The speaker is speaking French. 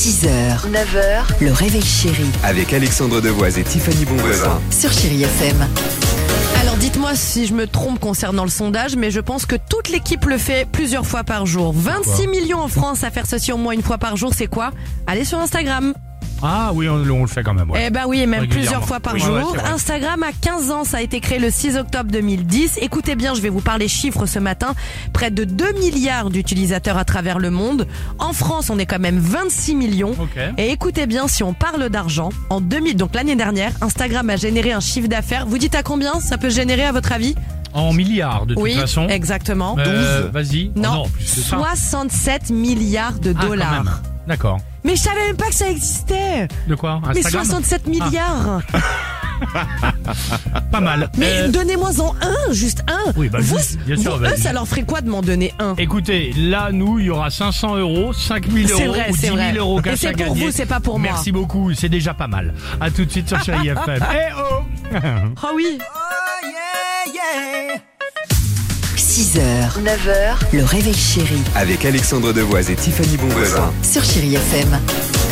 6h, 9h, le réveil chéri Avec Alexandre Devoise et Tiffany Bonvoisin. sur Chéri FM. Alors dites-moi si je me trompe concernant le sondage, mais je pense que toute l'équipe le fait plusieurs fois par jour. 26 millions en France à faire ceci au moins une fois par jour, c'est quoi? Allez sur Instagram. Ah oui, on le fait quand même. Ouais. Eh ben oui, et même Régulièrement. plusieurs fois par Oui, jour. ouais, c'est vrai. Instagram a 15 ans, ça a été créé le 6 octobre 2010. Écoutez bien, je vais vous parler chiffres ce matin. Près de 2 milliards d'utilisateurs à travers le monde. En France, on est quand même 26 millions. Ok. Et écoutez bien, si on parle d'argent, en 2000, donc l'année dernière, Instagram a généré un chiffre d'affaires. Vous dites à combien ça peut générer à votre avis? En milliards de toute Oui, façon. exactement. Vas-y. Oh Non, plus que ça. 67 milliards de Ah, quand dollars. même. D'accord. Mais je savais même pas que ça existait. De quoi? Mais Instagram 67 milliards. Pas mal. Mais donnez-moi-en un, juste un. Oui, bah, vous, juste, bien sûr, vous, bah, eux, ça leur ferait quoi de m'en donner un? Écoutez, là, nous, il y aura 500 euros, 5 000 C'est euros vrai, ou 10 c'est 000 vrai. euros Et cash c'est à pour gagner. vous, c'est pas pour moi. Merci beaucoup, c'est déjà pas mal. À tout de suite sur Chéri FM. Eh oh Ah oui. 6h, 9h, le réveil chéri Avec Alexandre Devoise et Tiffany Bonvoisin. sur Chéri FM.